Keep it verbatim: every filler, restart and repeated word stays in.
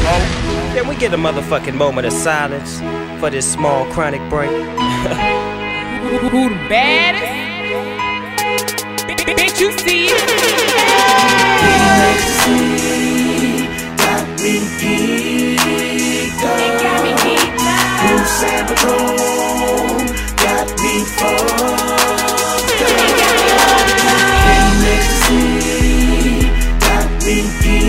Can we get a motherfucking moment of silence for this small chronic break? Who the baddest? Bitch, you see it? Got me geeked up. Got me geeked up. Blue San Patron got me fucked up. Ecstasy got me geeked up.